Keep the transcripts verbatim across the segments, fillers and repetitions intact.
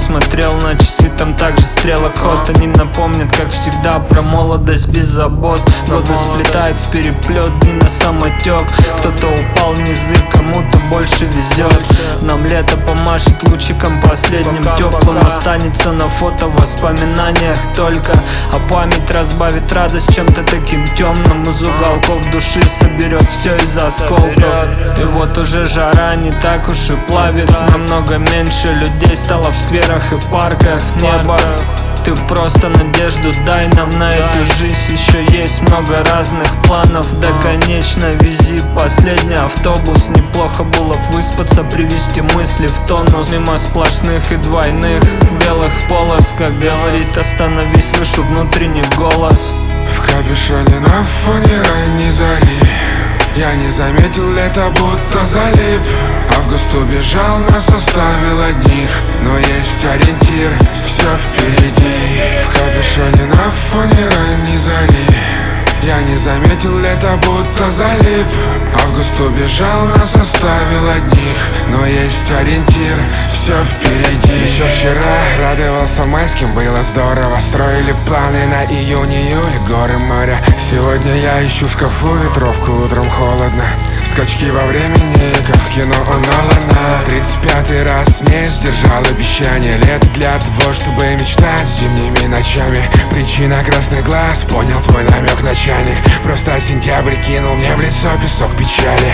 посмотрел на часы, там также стрелок ход. Они напомнят, как всегда, про молодость без забот. Годы сплетают в переплет, дни на самотек. Кто-то упал в низы, кому-то больше везет. Нам лето помашет лучиком последним теплым. Останется на фото в воспоминаниях только, а память разбавит радость чем-то таким темным. Из уголков души соберет все из осколков. И вот уже жара не так уж и плавит. Намного меньше людей стало в скверах и парках. Небо, ты просто надежду дай нам на эту жизнь. Еще есть много разных планов, да конечно вези последний автобус. Неплохо было б выспаться, привести мысли в тонус. Мимо сплошных и двойных белых полос, как говорит остановись, слышу внутренний голос. В капюшоне на фоне ранней зари я не заметил лето, будто залип. Август убежал, нас оставил одних, но есть ориентир, все впереди. В капюшоне на фоне ранней зари я не заметил лето, будто залип. Август убежал, нас оставил одних, но есть ориентир, все впереди. Еще вчера радовался майским, было здорово. Строили планы на июнь-июль, горы, моря. Сегодня я ищу в шкафу ветровку, утром холодно. Скачки во времени, как в кино у Нолана. Тридцать пятый раз не сдержал обещание. Лето для того, чтобы мечтать зимними ночами. Причина красных глаз, понял твой намек, начальник. Просто сентябрь кинул мне в лицо песок печали.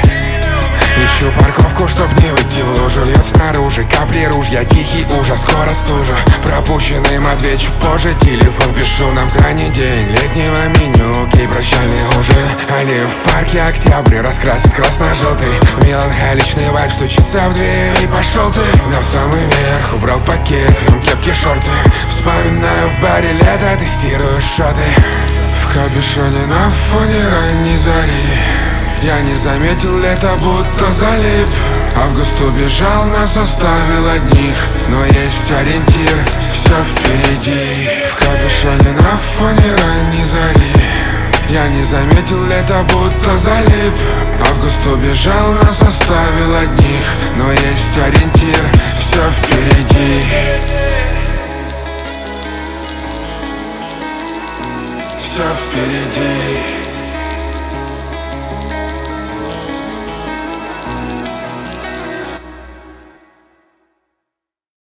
Ищу парковку, чтоб не выйти в лужу. Льет снаружи капли ружья, тихий ужас, скоро стужа. Пропущенным отвечу позже, телефон пишу. Нам крайний день летнего меню, окей, прощальный ужин. Аллею в парке октябрь раскрасит красно-желтый. Меланхоличный вайб стучится в дверь, и пошел ты на самый верх, убрал пакет, в нем кепки, шорты. Вспоминаю в баре лето, тестирую шоты. В капюшоне на фоне ранней зари я не заметил лето, будто залип. Август убежал, нас оставил одних, но есть ориентир, все впереди. В капюшоне на фоне ранней зари я не заметил лето, будто залип. Август убежал, нас оставил одних, но есть ориентир, все впереди. Все впереди.